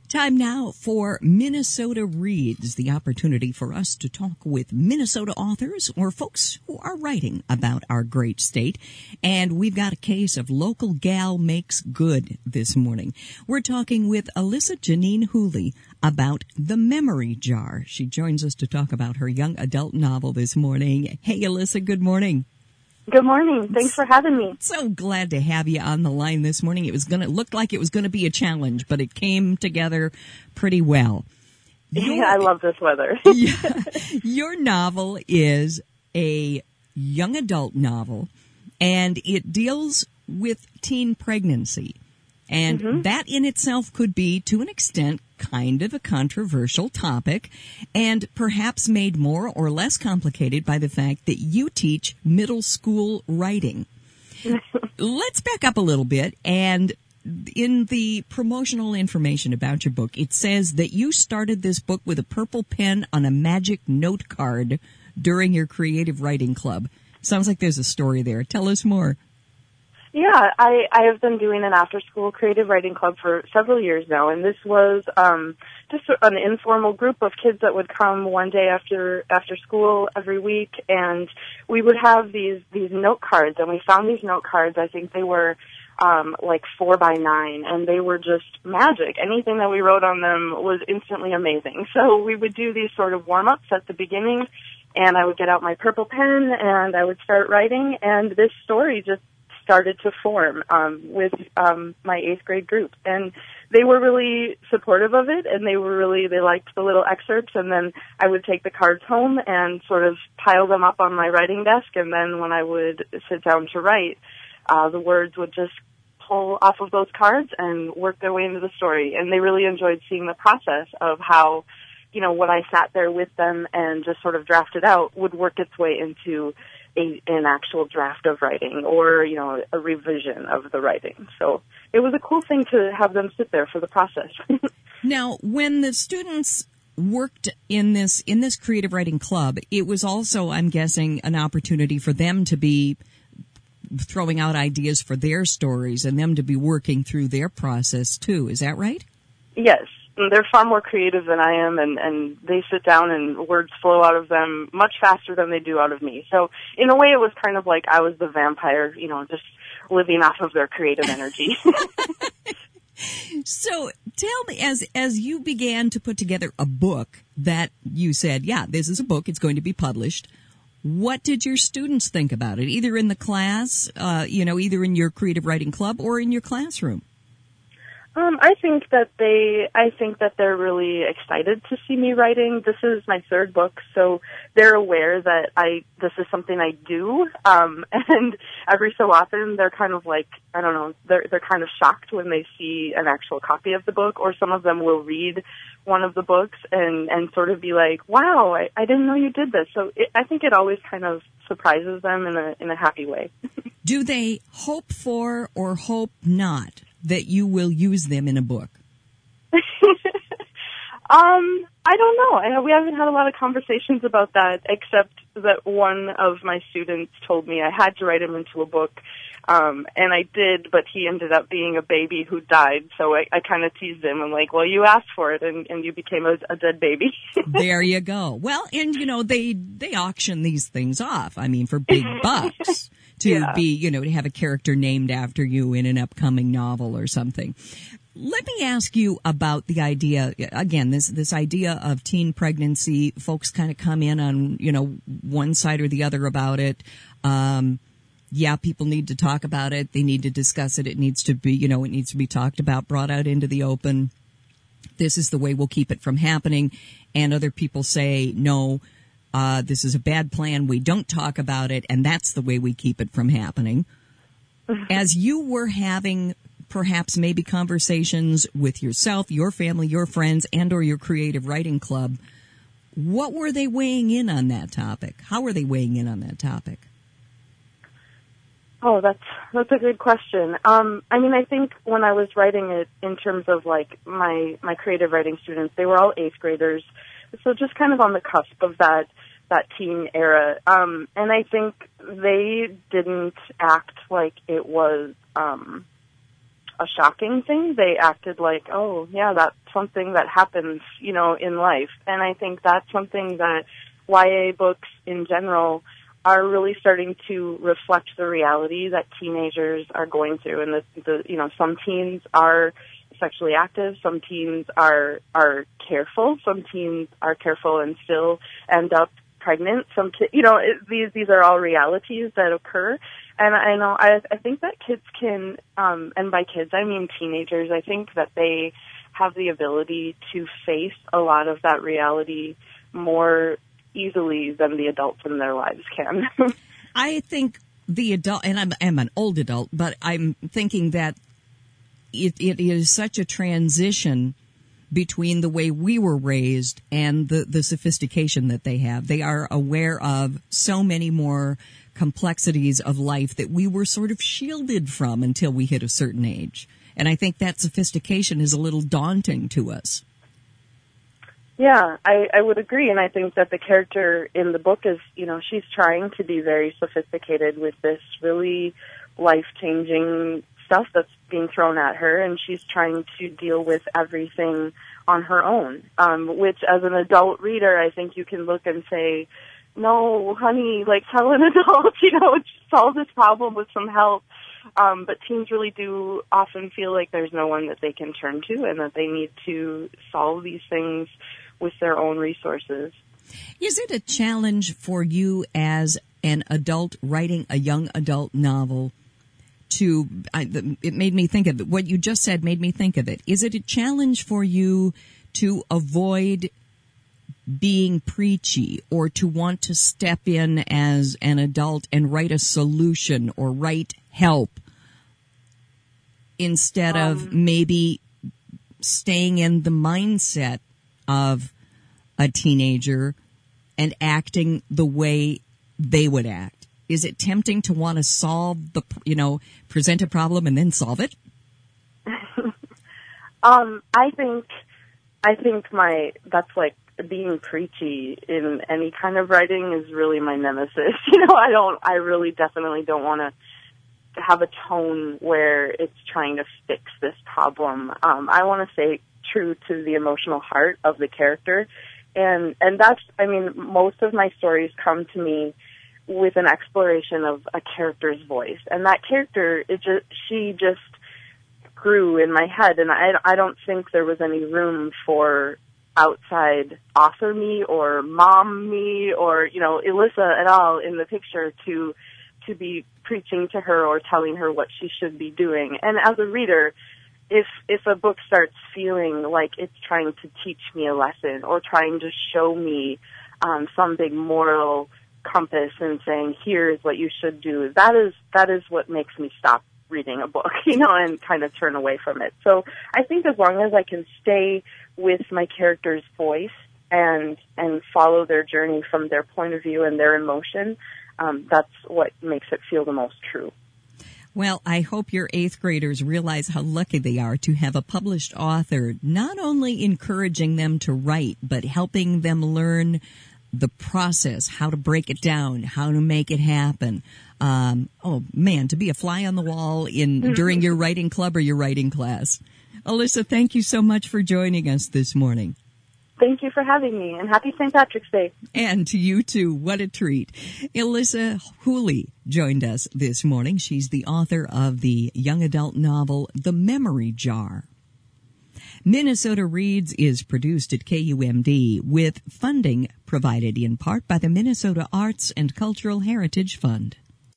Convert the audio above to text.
Time now for Minnesota Reads, the opportunity for us to talk with Minnesota authors or folks who are writing about our great state. And we've got a case of Local Gal Makes Good this morning. We're talking with Alyssa Janine Hooley about The Memory Jar. She joins us to talk about her young adult novel this morning. Hey, Alyssa, good morning. Good morning. Thanks for having me. So glad to have you on the line this morning. It looked like it was going to be a challenge, but it came together pretty well. I love this weather. Your novel is a young adult novel, and it deals with teen pregnancy. And that in itself could be, to an extent, kind of a controversial topic, and perhaps made more or less complicated by the fact that you teach middle school writing. Let's back up a little bit, and in the promotional information about your book, it says that you started this book with a purple pen on a magic note card during your creative writing club. Sounds like there's a story there. Tell us more. Yeah, I have been doing an after-school creative writing club for several years now, and this was just an informal group of kids that would come one day after school every week, and we would have these note cards, and we found these note cards. I think they were like 4 by 9, and they were just magic. Anything that we wrote on them was instantly amazing. So we would do these sort of warm-ups at the beginning, and I would get out my purple pen, and I would start writing, and this story just started to form with my 8th grade group, and they were really supportive of it, and they liked the little excerpts, and then I would take the cards home and sort of pile them up on my writing desk, and then when I would sit down to write, the words would just pull off of those cards and work their way into the story, and they really enjoyed seeing the process of how, you know, what I sat there with them and just sort of drafted out would work its way into an actual draft of writing, or, you know, a revision of the writing. So it was a cool thing to have them sit there for the process. Now, when the students worked in this creative writing club, it was also, I'm guessing, an opportunity for them to be throwing out ideas for their stories and them to be working through their process too. Is that right? Yes. They're far more creative than I am, and they sit down and words flow out of them much faster than they do out of me. So in a way, it was kind of like I was the vampire, you know, just living off of their creative energy. So tell me, as you began to put together a book that you said, yeah, this is a book, it's going to be published, what did your students think about it, either in the class, either in your creative writing club or in your classroom? I think that they're really excited to see me writing. This is my 3rd book, so they're aware that this is something I do. And every so often they're kind of like, I don't know, they're kind of shocked when they see an actual copy of the book, or some of them will read one of the books and sort of be like, wow, I didn't know you did this. So I think it always kind of surprises them in a happy way. Do they hope for or hope not that you will use them in a book? I don't know. We haven't had a lot of conversations about that, except that one of my students told me I had to write him into a book, and I did, but he ended up being a baby who died, so I kind of teased him. I'm like, well, you asked for it, and you became a dead baby. There you go. Well, and, you know, they auction these things off, I mean, for big bucks. To be, you know, to have a character named after you in an upcoming novel or something. Let me ask you about the idea, again, this idea of teen pregnancy. Folks kind of come in on, you know, one side or the other about it. People need to talk about it. They need to discuss it. It needs to be, you know, it needs to be talked about, brought out into the open. This is the way we'll keep it from happening. And other people say, no, this is a bad plan. We don't talk about it, and that's the way we keep it from happening. As you were having perhaps maybe conversations with yourself, your family, your friends, and or your creative writing club, what were they weighing in on that topic? How were they weighing in on that topic? Oh, that's a good question. I mean, I think when I was writing it in terms of like my creative writing students, they were all 8th graders, so just kind of on the cusp of that teen era. And I think they didn't act like it was a shocking thing. They acted like, oh, yeah, that's something that happens, in life. And I think that's something that YA books in general are really starting to reflect the reality that teenagers are going through. And some teens are sexually active, some teens are careful, some teens are careful and still end up pregnant. These are all realities that occur. And I think that kids can, and by kids I mean teenagers, I think that they have the ability to face a lot of that reality more easily than the adults in their lives can. I think the adult, and I'm an old adult, but I'm thinking that it is such a transition between the way we were raised and the sophistication that they have. They are aware of so many more complexities of life that we were sort of shielded from until we hit a certain age. And I think that sophistication is a little daunting to us. Yeah, I would agree. And I think that the character in the book is, she's trying to be very sophisticated with this really life-changing stuff that's being thrown at her, and she's trying to deal with everything on her own, which as an adult reader, I think you can look and say, no, honey, tell an adult, solve this problem with some help. But teens really do often feel like there's no one that they can turn to and that they need to solve these things with their own resources. Is it a challenge for you as an adult writing a young adult novel it made me think of it. What you just said made me think of it. Is it a challenge for you to avoid being preachy or to want to step in as an adult and write a solution or write help instead of maybe staying in the mindset of a teenager and acting the way they would act? Is it tempting to want to solve present a problem and then solve it? I think that's being preachy in any kind of writing is really my nemesis. I really definitely don't want to have a tone where it's trying to fix this problem. I want to stay true to the emotional heart of the character. And that's, most of my stories come to me with an exploration of a character's voice. And that character, she just grew in my head. And I don't think there was any room for outside author me or mom me or, Alyssa at all in the picture to be preaching to her or telling her what she should be doing. And as a reader, if a book starts feeling like it's trying to teach me a lesson or trying to show me some big moral compass and saying, here's what you should do, that is what makes me stop reading a book, and kind of turn away from it. So I think as long as I can stay with my character's voice and follow their journey from their point of view and their emotion, that's what makes it feel the most true. Well, I hope your 8th graders realize how lucky they are to have a published author, not only encouraging them to write, but helping them learn the process, how to break it down, how to make it happen. To be a fly on the wall during your writing club or your writing class. Alyssa, thank you so much for joining us this morning. Thank you for having me, and happy St. Patrick's Day. And to you, too. What a treat. Alyssa Hooley joined us this morning. She's the author of the young adult novel, The Memory Jar. Minnesota Reads is produced at KUMD with funding provided in part by the Minnesota Arts and Cultural Heritage Fund.